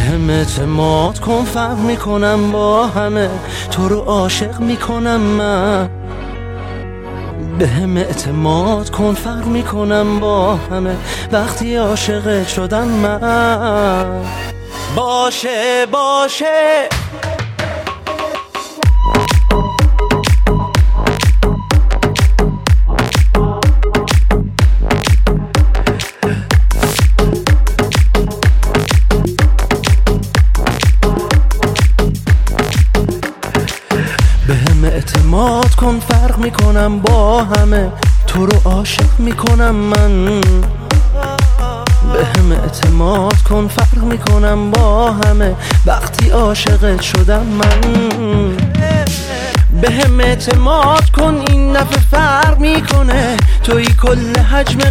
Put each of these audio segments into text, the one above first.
هم اعتماد کن، فرق میکنم با همه، تو رو عاشق میکنم من. به هم اعتماد کن، فرق میکنم با همه، وقتی عاشقت شدم من. باشه باشه بهم اعتماد کن، فرق میکنم با همه، تو رو عاشق میکنم من. بهم اعتماد کن، فرق میکنم با همه، وقتی عاشقت شدم من. بهم اعتماد کن، این دفعه فرق میکنه، توی کل حجم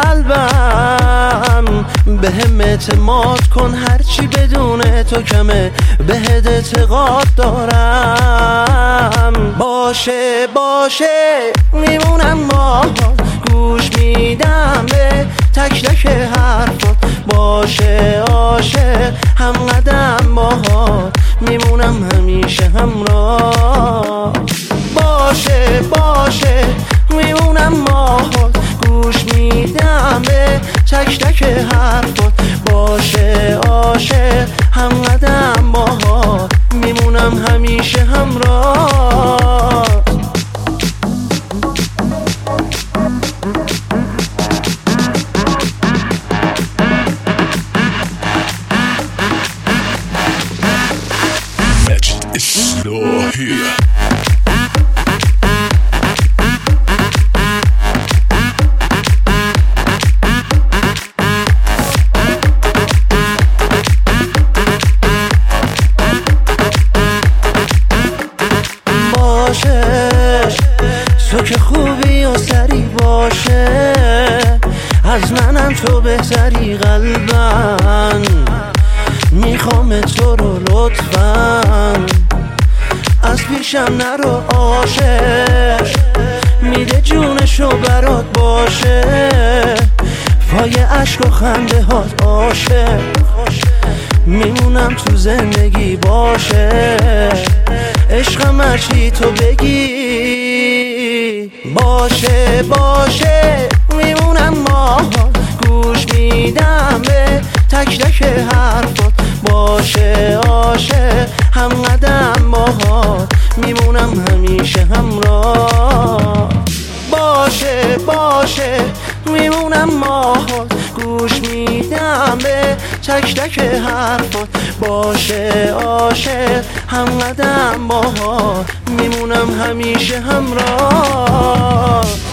قلبم. بهم اعتماد کن، هرچی بدون تو کمه، بهت اعتقاد دارم. باشه باشه میمونم باهات، گوش میدم به تک تک حرفات. باشه عاشق هم قدم باهات، میمونم همیشه همراه. باشه باشه میمونم باهات، گوش میدم به تک تک حرفات. باشه عاشق هم قدم باهات، میمونم همیشه همراه. تو که خوبی و سری باشه، از منم تو بهتری قلبن. میخوام تو رو لطفاً، از پیشم نرو عاشق، میده جونشو برات باشه، پای عشق و خنده هات عاشق، میمونم تو زندگی باشه، عشقم هرچی تو بگی. باشه باشه میمونم باهات، گوش میدم به تک تک حرفات. باشه عاشق هم قدم باهات، میمونم همیشه همراه. باشه باشه میمونم باهات، گوش میدم به تک تک حرفات. باشه عاشق هم قدم باهات، میمونم همیشه همراه.